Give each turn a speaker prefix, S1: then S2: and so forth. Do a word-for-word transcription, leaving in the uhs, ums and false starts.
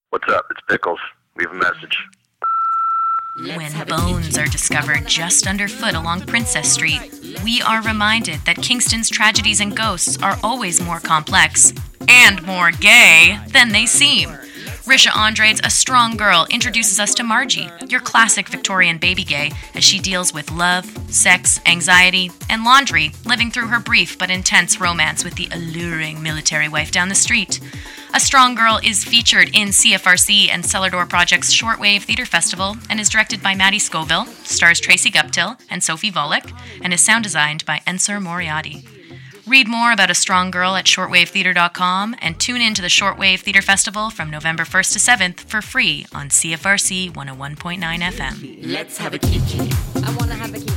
S1: What's up? It's Pickles. Leave a message.
S2: When bones are discovered just underfoot along Princess Street, we are reminded that Kingston's tragedies and ghosts are always more complex and more gay than they seem. Risha Andrade's A Strong Girl introduces us to Margie, your classic Victorian baby gay, as she deals with love, sex, anxiety, and laundry, living through her brief but intense romance with the alluring military wife down the street. A Strong Girl is featured in C F R C and Cellar Door Project's Shortwave Theatre Festival and is directed by Maddie Scoville, stars Tracy Guptill and Sophie Volek, and is sound designed by Ensor Moriarty. Read more about A Strong Girl at shortwave theatre dot com and tune in to the Shortwave Theatre Festival from November first to seventh for free on C F R C one oh one point nine F M.
S3: Let's have a kiki. I want to have a kiki.